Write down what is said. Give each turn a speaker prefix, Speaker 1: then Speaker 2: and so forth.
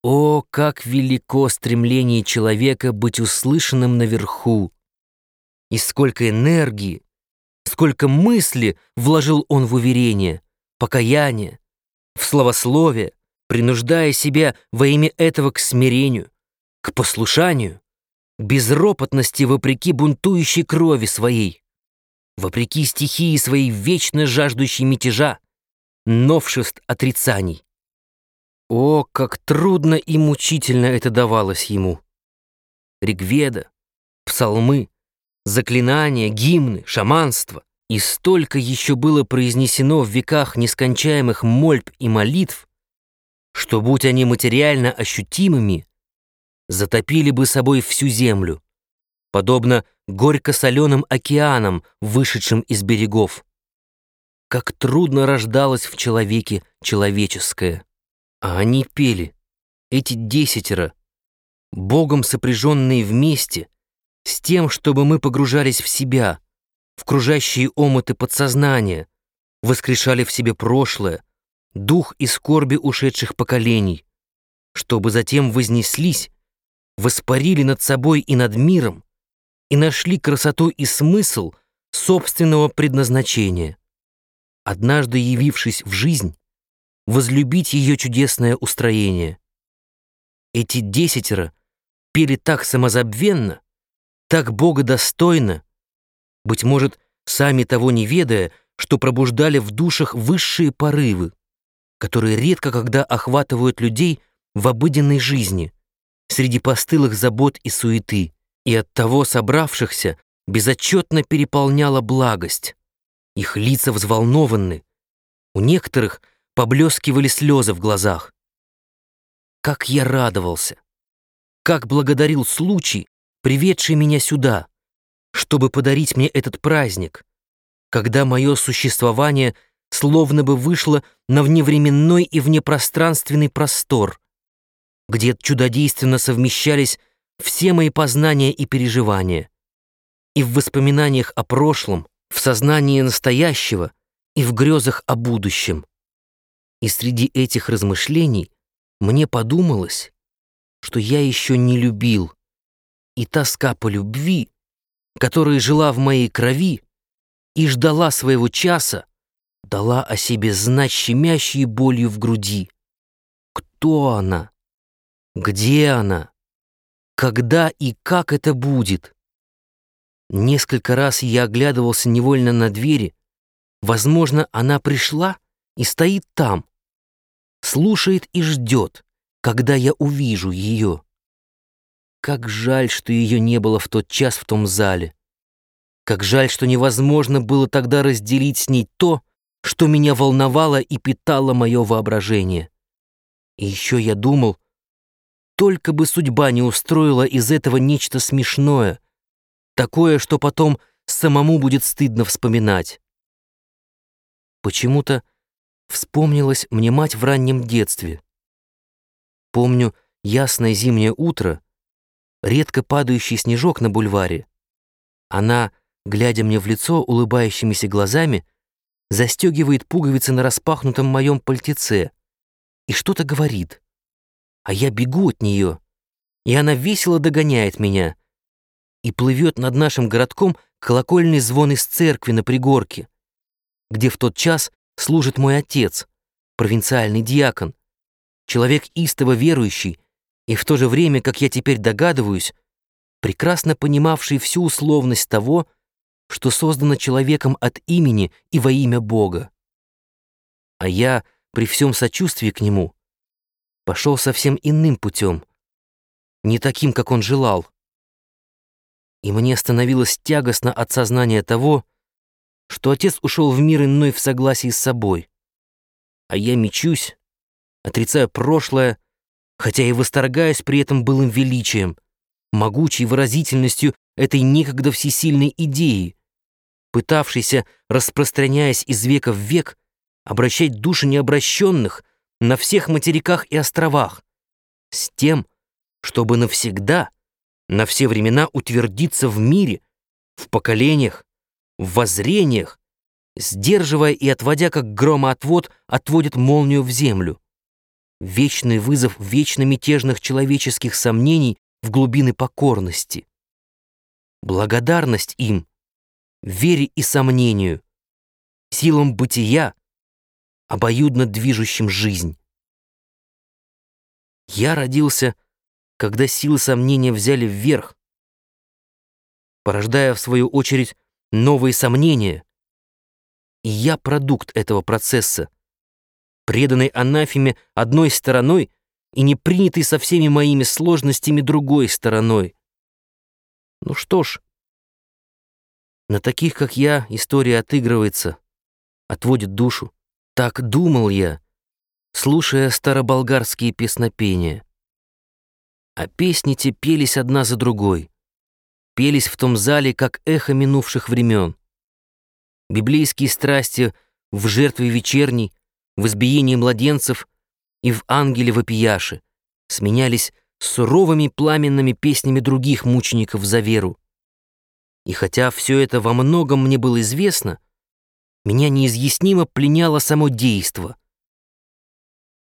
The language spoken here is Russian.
Speaker 1: О, как велико стремление человека быть услышанным наверху! И сколько энергии, сколько мысли вложил он в уверение, покаяние, в славословие, принуждая себя во имя этого к смирению, к послушанию, к безропотности вопреки бунтующей крови своей, вопреки стихии своей вечно жаждущей мятежа, новшеств отрицаний. О, как трудно и мучительно это давалось ему! Ригведа, псалмы, заклинания, гимны, шаманство. И столько еще было произнесено в веках нескончаемых мольб и молитв, что, будь они материально ощутимыми, затопили бы собой всю землю, подобно горько-соленым океанам, вышедшим из берегов. Как трудно рождалось в человеке человеческое. А они пели, эти 10, Богом сопряженные вместе, с тем, чтобы мы погружались в себя, в кружащие омыты подсознания, воскрешали в себе прошлое, дух и скорби ушедших поколений, чтобы затем вознеслись, воспарили над собой и над миром и нашли красоту и смысл собственного предназначения, однажды явившись в жизнь, возлюбить ее чудесное устроение. Эти 10 пели так самозабвенно, так богодостойно, быть может, сами того не ведая, что пробуждали в душах высшие порывы, которые редко когда охватывают людей в обыденной жизни, среди постылых забот и суеты, и оттого собравшихся безотчетно переполняла благость. Их лица взволнованы, у некоторых поблескивали слезы в глазах. Как я радовался, как благодарил случай, приведший меня сюда, чтобы подарить мне этот праздник, когда мое существование словно бы вышло на вневременной и внепространственный простор, где чудодейственно совмещались все мои познания и переживания, и в воспоминаниях о прошлом, в сознании настоящего и в грезах о будущем. И среди этих размышлений мне подумалось, что я еще не любил, и тоска по любви, которая жила в моей крови и ждала своего часа, дала о себе знать щемящей болью в груди. Кто она? Где она? Когда и как это будет? Несколько раз я оглядывался невольно на двери. Возможно, она пришла и стоит там, слушает и ждет, когда я увижу ее. Как жаль, что ее не было в тот час в том зале. Как жаль, что невозможно было тогда разделить с ней то, что меня волновало и питало мое воображение. И еще я думал, только бы судьба не устроила из этого нечто смешное, такое, что потом самому будет стыдно вспоминать. Почему-то вспомнилась мне мать в раннем детстве. Помню ясное зимнее утро, редко падающий снежок на бульваре. Она, глядя мне в лицо улыбающимися глазами, застегивает пуговицы на распахнутом моем пальтеце и что-то говорит. А я бегу от нее, и она весело догоняет меня и плывет над нашим городком колокольный звон из церкви на пригорке, где в тот час служит мой отец, провинциальный диакон, человек истово верующий и в то же время, как я теперь догадываюсь, прекрасно понимавший всю условность того, что создано человеком от имени и во имя Бога. А я, при всем сочувствии к нему, пошел совсем иным путем, не таким, как он желал. И мне становилось тягостно от сознания того, что отец ушел в мир иной в согласии с собой, а я мечусь, отрицаю прошлое, хотя и восторгаюсь при этом былым величием, могучей выразительностью этой некогда всесильной идеи, пытавшейся, распространяясь из века в век, обращать души необращенных на всех материках и островах, с тем, чтобы навсегда, на все времена утвердиться в мире, в поколениях, в воззрениях, сдерживая и отводя, как громоотвод отводит молнию в землю. вечный вызов вечно мятежных человеческих сомнений в глубины покорности. Благодарность им, вере и сомнению, силам бытия, обоюдно движущим жизнь. Я родился, когда силы сомнения взяли вверх, порождая, в свою очередь, новые сомнения. И я продукт этого процесса, преданный анафеме одной стороной и не принятый со всеми моими сложностями другой стороной. Ну что ж, на таких, как я, история отыгрывается, отводит душу. Так думал я, слушая староболгарские песнопения. А песни те пелись одна за другой, пелись в том зале, как эхо минувших времен. Библейские страсти в жертве вечерней, в избиении младенцев и в ангеле вопияши сменялись суровыми пламенными песнями других мучеников за веру. И хотя все это во многом мне было известно, меня неизъяснимо пленяло само действо,